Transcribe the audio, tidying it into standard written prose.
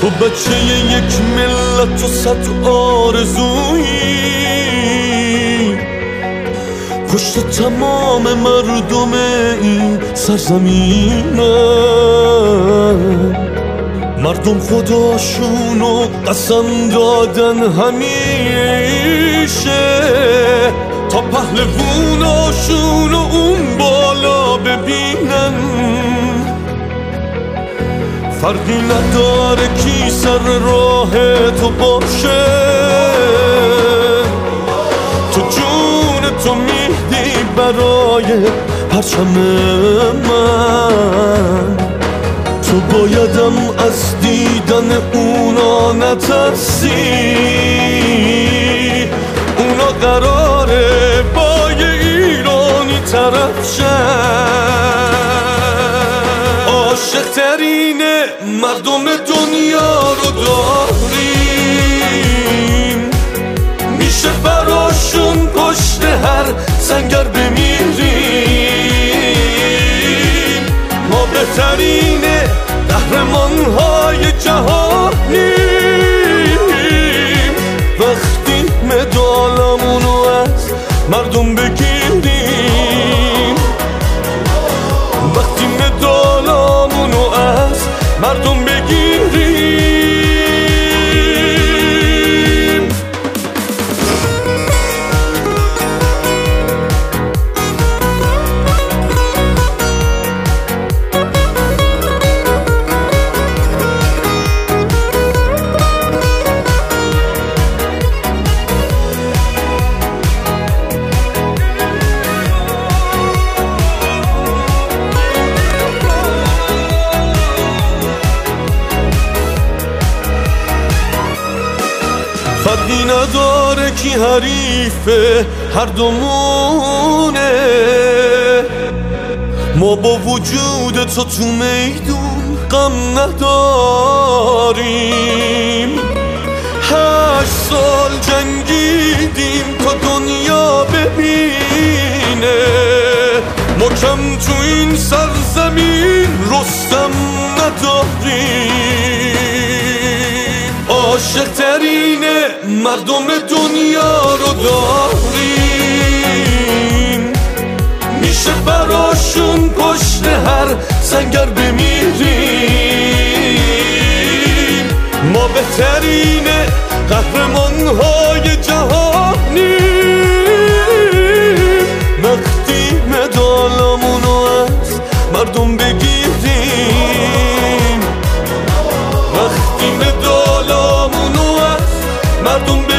تو بچه یک ملت و صد آرزویی، پشت تمام مردم این سرزمینم. مردم خداشونو قسم دادن همیشه تا پهلووناشونو اون بالا ببینن. فرقی نداره کی سر راه تو باشه، تو جون تو میدی برای پرچم من. تو بایدم از دیدن اونا نترسی، اونا قراره با یه ایرانی طرف شن. عاشق ترین مردم دنیا رو داریم، میشه براشون پشت هر سنگر بمیریم. ما بهترین قهرمان‌های جهانیم وقتی مدالمونو از مردم بگیریم، وقتی مدالمونو از مردم بگیریم. فرقی نداره کی حریفه، هر دومونه. ما با وجود تو میدون غم نداریم. 8 سال جنگیدیم تا دنیا ببینه، ما کم تو این سرزمین رستم نداریم. عاشق ترین مردم دنیا رو داریم، میشه براشون پشت هر سنگر بمیریم. ما بهترین قهرمان‌های جهانیم وقتی مدالمونو از مردم بگیریم، وقتی مدالمونو از مردم بگیریم.